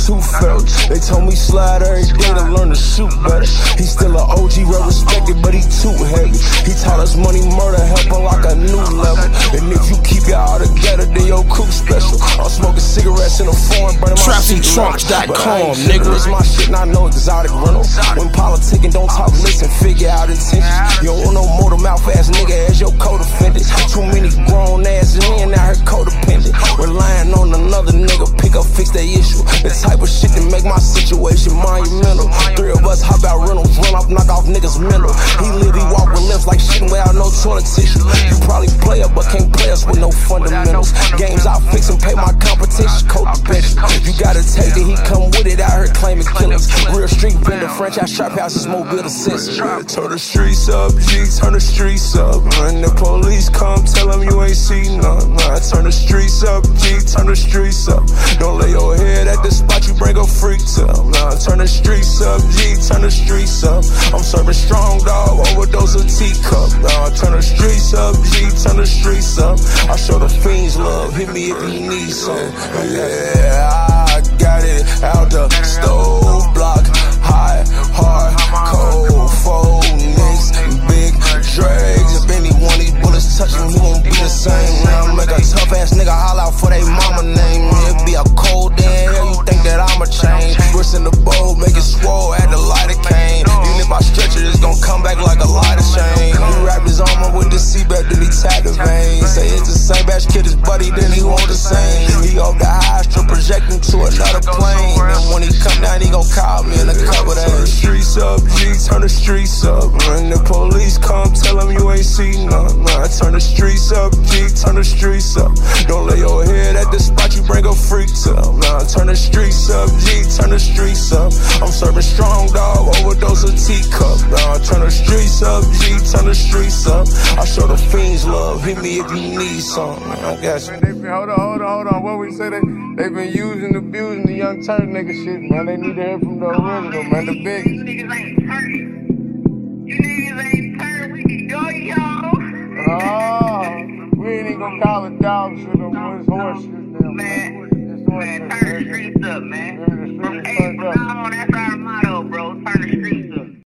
too felt. They told me slide every day to learn to shoot better. He still an OG, well respected, but he too heavy. He taught us money, murder, help unlock a new level. And if you keep it all together, then your coupe special. I'm smoking cigarettes in a foreign, burning my TrapsyTrunks.com, nigga. It's my shit and I know exotic rental. When politicking, don't talk, listen, figure out intentions. You don't want no motor mouth ass nigga as your co-defendant. Too many grown ass men out here codependent. Relying on another nigga, pick up, fix that issue. The type of shit that make my situation monumental. Three of us hop out rentals, run off, knock off niggas mental. He live, he walk with limbs like shit without no toilet tissue. You probably play it, but can't play us with no fundamentals. Games I fix and pay my competition, codependent. You gotta take it, he come with it out here claiming killings. Real street vendor, franchise trap houses, mobile assist. Turn the streets up, G, turn the streets up. When the police come, tell them you ain't seen none. Turn the streets up, G, turn the streets up. Don't lay your head at the spot, you bring a freak to. Turn the streets up, G, turn the streets up. I'm serving strong dog, overdose of teacup. Turn the streets up, G, turn the streets up. I show the fiends love, hit me if you need some. Yeah, I got it out the stove block. High, hard, cold, fold, nicks, big drags. If any one of these bullets touch him, he won't be the same. Now make a tough ass nigga holler out for they mama name. It be a cold day in hell, you think that I'ma change. Wrist in the bowl, make it swole, add the lighter cane. Even if I stretch it, it's gon' come back like a lighter chain. He wrap his armor with the seatbelt, then he tag the vein. Say it's the same batch kid, his buddy, then he want the same. He off the high strip, projecting to another plane. And when he come down, he gon' call me in the cover that. Turn the streets up, G, turn the streets up. When the police come, tell them you ain't seen none. Turn the streets up, G, turn the streets up. Don't lay your head at the spot, you bring a freak to. Turn the streets up, G, turn the streets up. I'm serving strong dog, overdose of teacup. Turn the streets up, G, turn the streets up. I show the fiends love, hit me if you need something. I got you. Hold on. What we say they been using, abusing the Young Turk nigga shit, man. They need to hear from the original, man. The biggest. You niggas ain't Turk. You niggas ain't Turk. We can go, y'all. Oh, we ain't even gonna call it dog shit no more. It's horse shit now, man. Turn the streets up, man. Turn the streets Hey, up. that's our motto.